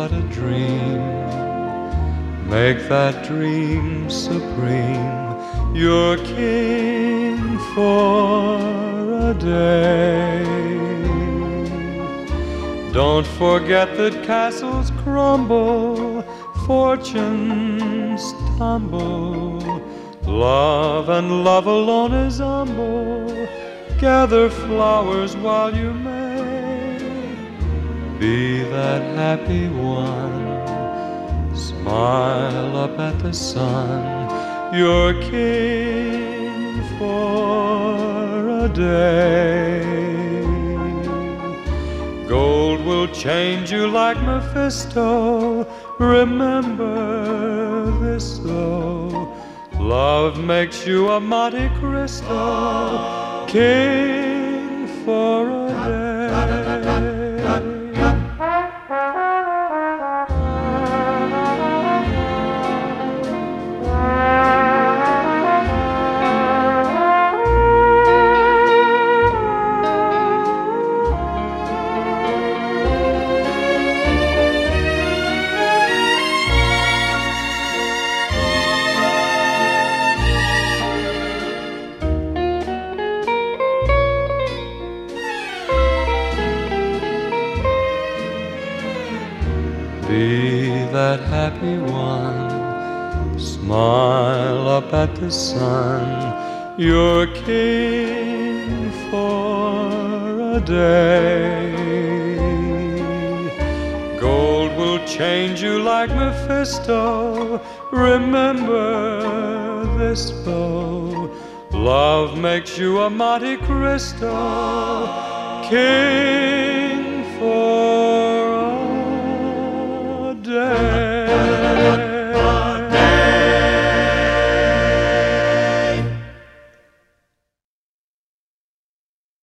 but a dream. Make that dream supreme, your king for a day. Don't forget that castles crumble, fortunes tumble, love and love alone is humble. Gather flowers while you may, be that happy one. Smile up at the sun, you're king for a day. Gold will change you like Mephisto. Remember this though, love makes you a Monte Cristo, king for a day. Be that happy one, smile up at the sun, you're king for a day. Gold will change you like Mephisto. Remember this though, love makes you a Monte Cristo, king for